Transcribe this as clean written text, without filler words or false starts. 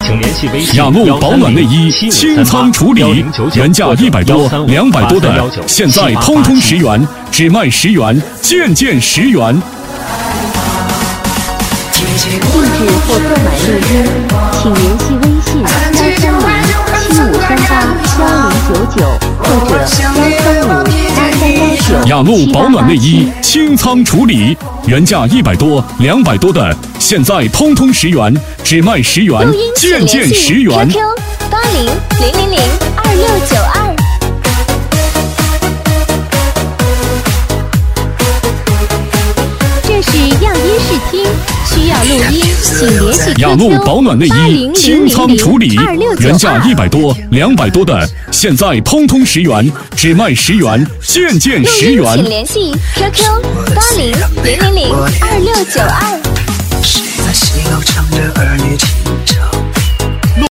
请联系微信雅鹿保暖内衣清仓处理，原价100多、200多的，现在通通10元，只卖10元，件件10元。 定制或购买录音，请联系微信13075381099或者1358319。 雅鹿保暖内衣清仓处理，原价100多、200多的，现在通通10元，只卖10元，件件10元。 QQ8000002692。这是样音试听，需要录音，请联系 QQ 雅鹿保暖内衣清仓处理，原价100多、200多的，现在通通10元，只卖10元，件件10元。 请联系 QQ8000002692。 谁在西楼唱着儿女